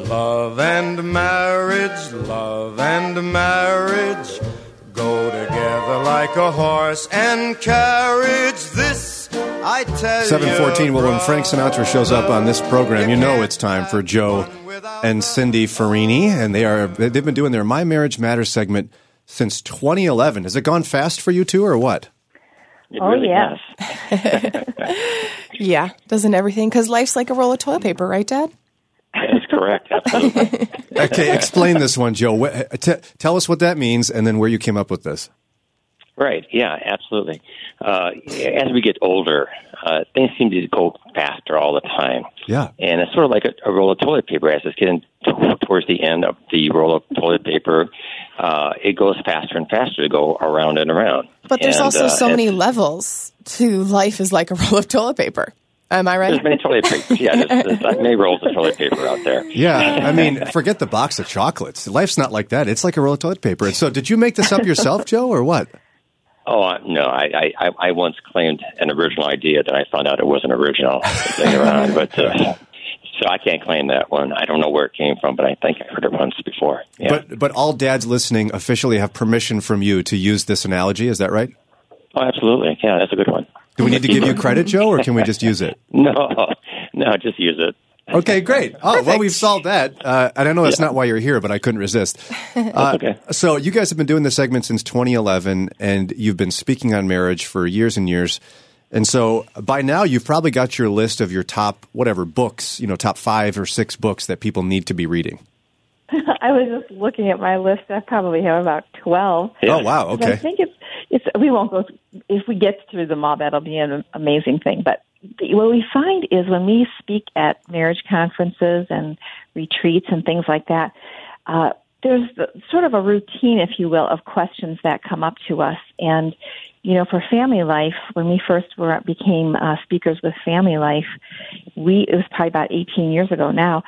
Love and marriage go together like a horse and carriage. This I tell you. 7:14. Well, when Frank Sinatra shows up on this program, you know it's time for Joe and Cindy Farini, and they've been doing their My Marriage Matters segment since 2011. Has it gone fast for you two, or what? It really yes. Yeah, doesn't everything? Because life's like a roll of toilet paper, right, Dad? That's correct. Absolutely. Okay, explain this one, Joe. Tell us what that means, and then where you came up with this. Right. Yeah, absolutely. As we get older, things seem to go faster all the time. Yeah. And it's sort of like a roll of toilet paper. As it's getting towards the end of the roll of toilet paper, it goes faster and faster to go around and around. But there's also so many levels to life is like a roll of toilet paper. Am I right? There's many toilet papers. Yeah, there's many rolls of toilet paper out there. Yeah, I mean, forget the box of chocolates. Life's not like that. It's like a roll of toilet paper. And so did you make this up yourself, Joe, or what? Oh, no. I once claimed an original idea that I found out it wasn't original later on. But, so I can't claim that one. I don't know where it came from, but I think I heard it once before. Yeah. But all dads listening officially have permission from you to use this analogy. Is that right? Oh, absolutely. Yeah, that's a good one. Do we need to give you credit, Joe, or can we just use it? No, just use it. Okay, great. Oh, well, we've solved that. And I know that's not why you're here, but I couldn't resist. Okay. So you guys have been doing this segment since 2011, and you've been speaking on marriage for years and years. And so by now, you've probably got your list of your top, books, top 5 or 6 books that people need to be reading. I was just looking at my list. I probably have about 12. Yeah. Oh, wow. Okay. I think it's we won't go, if we get through them all, that'll be an amazing thing. But what we find is when we speak at marriage conferences and retreats and things like that, there's sort of a routine, if you will, of questions that come up to us. And, for Family Life, when we first became speakers with Family Life, it was probably about 18 years ago now,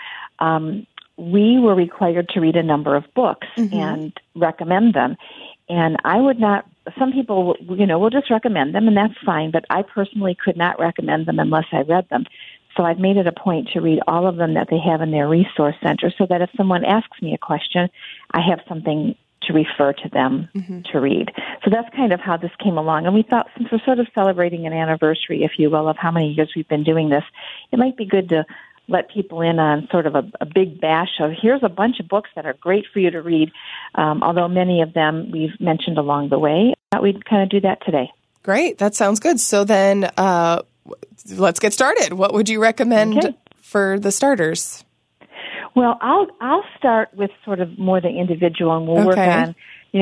we were required to read a number of books and recommend them. And I would not, some people, will just recommend them, and that's fine, but I personally could not recommend them unless I read them. So I've made it a point to read all of them that they have in their resource center so that if someone asks me a question, I have something to refer to them to read. So that's kind of how this came along. And we thought, since we're sort of celebrating an anniversary, if you will, of how many years we've been doing this, it might be good to let people in on sort of a big bash of here's a bunch of books that are great for you to read, although many of them we've mentioned along the way. We'd kind of do that today. Great. That sounds good. So then let's get started. What would you recommend for the starters? Well, I'll start with sort of more the individual, and we'll work on,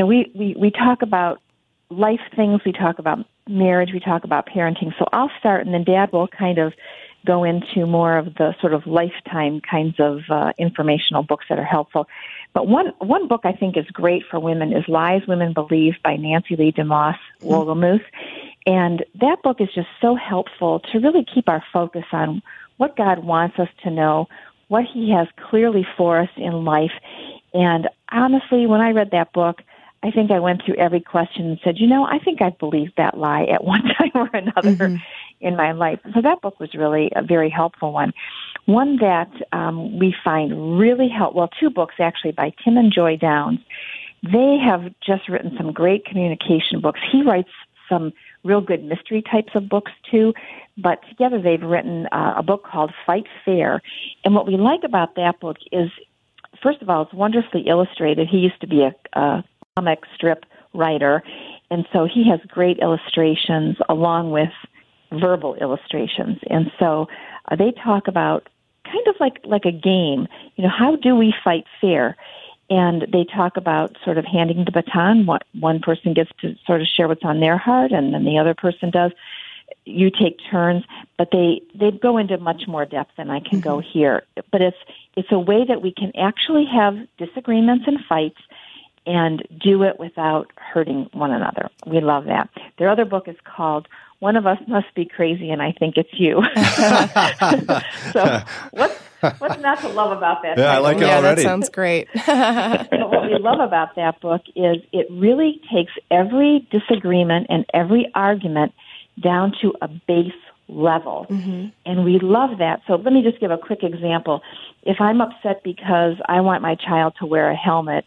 we talk about life things, we talk about marriage, we talk about parenting. So I'll start, and then Dad will kind of go into more of the sort of lifetime kinds of informational books that are helpful. But one book I think is great for women is Lies Women Believe by Nancy Lee DeMoss Wolgemuth. And that book is just so helpful to really keep our focus on what God wants us to know, what He has clearly for us in life. And honestly, when I read that book, I think I went through every question and said, I think I believed that lie at one time or another in my life. So that book was really a very helpful one. One that we find really helpful, well, 2 books actually by Tim and Joy Downs. They have just written some great communication books. He writes some real good mystery types of books too, but together they've written a book called Fight Fair. And what we like about that book is, first of all, it's wonderfully illustrated. He used to be a comic strip writer, and so he has great illustrations along with verbal illustrations. And so they talk about kind of like a game, how do we fight fair? And they talk about sort of handing the baton. What one person gets to sort of share what's on their heart, and then the other person does. You take turns, but they go into much more depth than I can go here. But it's a way that we can actually have disagreements and fights and do it without hurting one another. We love that. Their other book is called One of Us Must Be Crazy, and I Think It's You. So what's not to love about that? Yeah, I like it already. That sounds great. But what we love about that book is it really takes every disagreement and every argument down to a base level. And we love that. So let me just give a quick example. If I'm upset because I want my child to wear a helmet,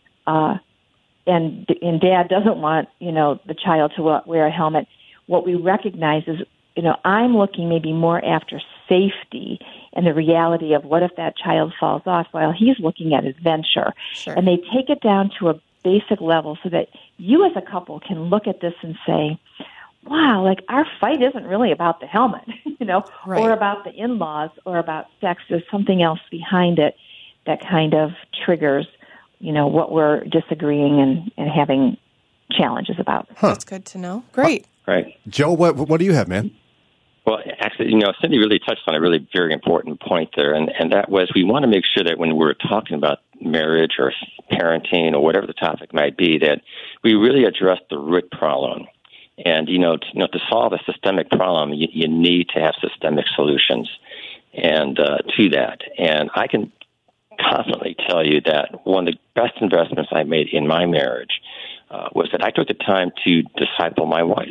and Dad doesn't want, the child to wear a helmet, what we recognize is, I'm looking maybe more after safety and the reality of what if that child falls off while he's looking at adventure. Sure. And they take it down to a basic level so that you as a couple can look at this and say, wow, like our fight isn't really about the helmet, Right. or about the in-laws or about sex. There's something else behind it that kind of triggers, what we're disagreeing and having challenges about. That's good to know. Great. Right. Joe, what do you have, man? Well, actually, Cindy really touched on a really very important point there, and that was we want to make sure that when we're talking about marriage or parenting or whatever the topic might be, that we really address the root problem. And, to solve a systemic problem, you need to have systemic solutions and to that. And I can confidently tell you that one of the best investments I made in my marriage was that I took the time to disciple my wife.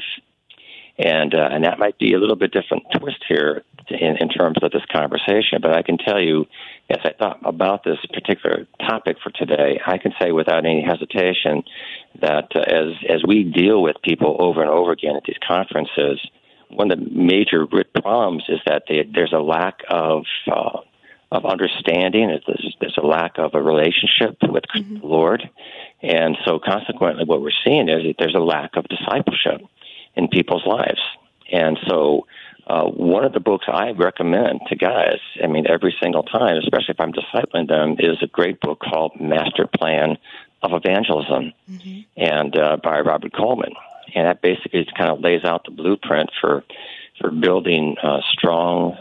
And that might be a little bit different twist here in terms of this conversation, but I can tell you, as I thought about this particular topic for today, I can say without any hesitation that as we deal with people over and over again at these conferences, one of the major root problems is that there's a lack of understanding. There's a lack of a relationship with the Lord, and so consequently, what we're seeing is that there's a lack of discipleship in people's lives. And so one of the books I recommend to guys, every single time, especially if I'm discipling them, is a great book called Master Plan of Evangelism, and by Robert Coleman. And that basically kind of lays out the blueprint for building strong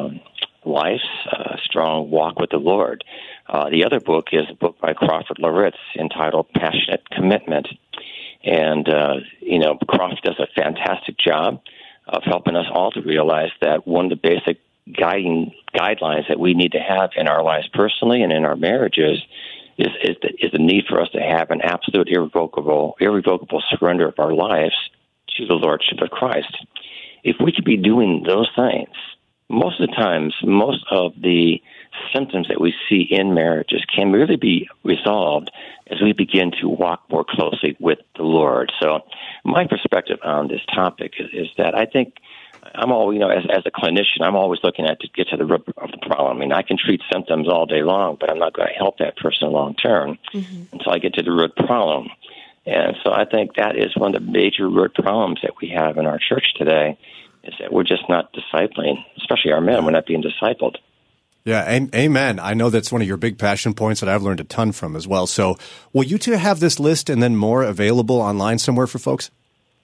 lives, strong walk with the Lord. The other book is a book by Crawford Loritz entitled Passionate Commitment. And, Crawford does a fantastic job of helping us all to realize that one of the basic guidelines that we need to have in our lives personally and in our marriages is the need for us to have an absolute irrevocable surrender of our lives to the Lordship of Christ. If we could be doing those things, most of the times, most of the symptoms that we see in marriages can really be resolved as we begin to walk more closely with the Lord. So my perspective on this topic is that I think I'm always, as a clinician, I'm always looking to get to the root of the problem. I can treat symptoms all day long, but I'm not going to help that person long term until I get to the root problem. And so I think that is one of the major root problems that we have in our church today, is that we're just not discipling, especially our men. We're not being discipled. Yeah, amen. I know that's one of your big passion points that I've learned a ton from as well. So will you two have this list and then more available online somewhere for folks?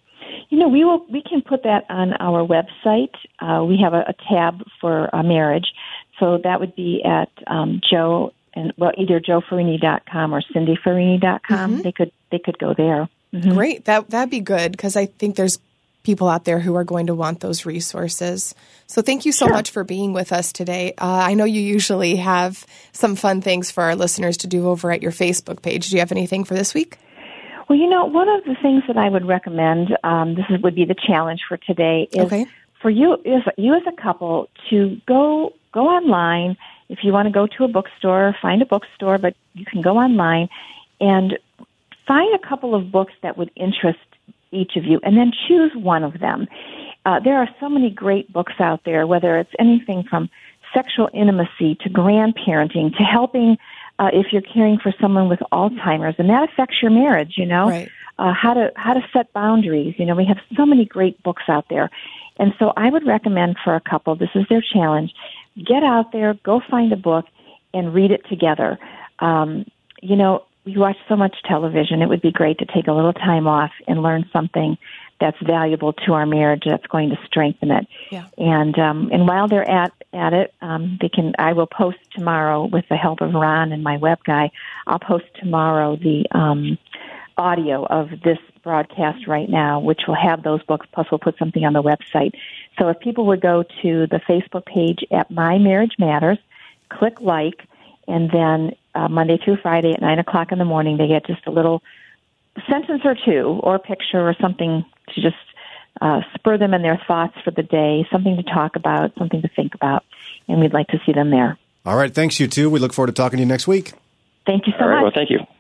We can put that on our website. We have a tab for marriage. So that would be at either joefarini.com or cindyfarini.com. They could go there. Great. That'd be good, because I think there's people out there who are going to want those resources. So thank you so much for being with us today. I know you usually have some fun things for our listeners to do over at your Facebook page. Do you have anything for this week? Well, one of the things that I would recommend, would be the challenge for today, is for you as a couple to go online. If you want to go to a bookstore, find a bookstore, but you can go online and find a couple of books that would interest each of you, and then choose one of them. There are so many great books out there, whether it's anything from sexual intimacy to grandparenting to helping if you're caring for someone with Alzheimer's, and that affects your marriage, Right. How to set boundaries. We have so many great books out there. And so I would recommend for a couple, this is their challenge, get out there, go find a book, and read it together. We watch so much television. It would be great to take a little time off and learn something that's valuable to our marriage, that's going to strengthen it. Yeah. And while they're at it, I will post tomorrow, with the help of Ron and my web guy, I'll post tomorrow the audio of this broadcast right now, which will have those books, plus we'll put something on the website. So if people would go to the Facebook page at My Marriage Matters, click like, and then Monday through Friday at 9 o'clock in the morning, they get just a little sentence or two or picture or something to just spur them in their thoughts for the day, something to talk about, something to think about, and we'd like to see them there. All right. Thanks, you two. We look forward to talking to you next week. Thank you so much. Well, thank you.